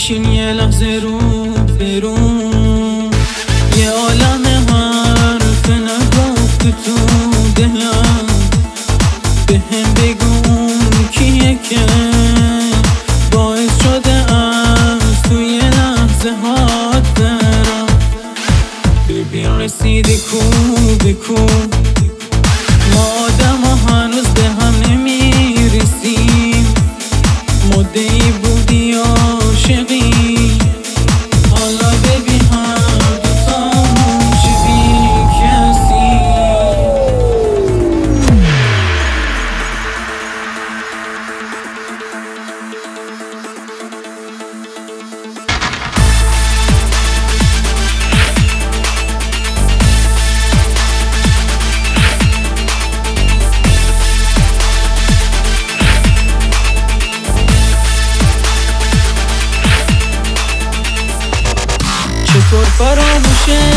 بشین یه لحظه رو برو، یه عالم حرف نگفت تو دلم، بهم بگو اون کیه که باعث شده از توی لحظه هات برم. ببین رسیدی کو به کو، ما آدم ها هنوز به هم نمیرسیم، مدعی بودی عاشقی، حالا ببین هر دوتامون شدی کسی. چطور فراموشت